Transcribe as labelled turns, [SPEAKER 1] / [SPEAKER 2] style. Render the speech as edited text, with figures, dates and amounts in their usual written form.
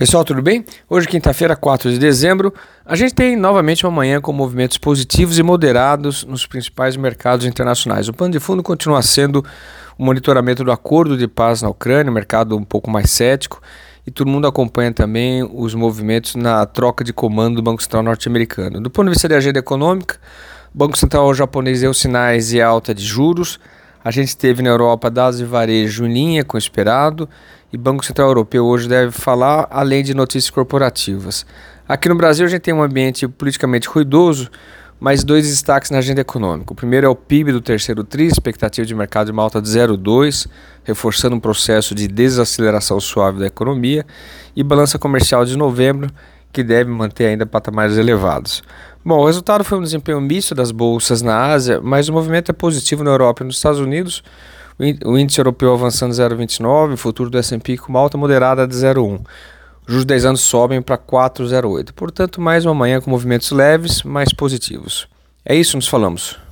[SPEAKER 1] Pessoal, tudo bem? Hoje, quinta-feira, 4 de dezembro, a gente tem novamente uma manhã com movimentos positivos e moderados nos principais mercados internacionais. O pano de fundo continua sendo o monitoramento do acordo de paz na Ucrânia, mercado um pouco mais cético, e todo mundo acompanha também os movimentos na troca de comando do Banco Central norte-americano. Do ponto de vista da agenda econômica, o Banco Central japonês deu sinais de alta de juros. A gente teve na Europa dados de varejo em linha com o esperado, e o Banco Central Europeu hoje deve falar, além de notícias corporativas. Aqui no Brasil a gente tem um ambiente politicamente ruidoso, mas dois destaques na agenda econômica. O primeiro é o PIB do terceiro tri, expectativa de mercado de uma alta de 0,2, reforçando um processo de desaceleração suave da economia, e balança comercial de novembro, que deve manter ainda patamares elevados. Bom, o resultado foi um desempenho misto das bolsas na Ásia, mas o movimento é positivo na Europa e nos Estados Unidos. O índice europeu avançando 0,29, o futuro do S&P com uma alta moderada de 0,1. Os juros de 10 anos sobem para 4,08. Portanto, mais uma manhã com movimentos leves, mas positivos. É isso, nos falamos.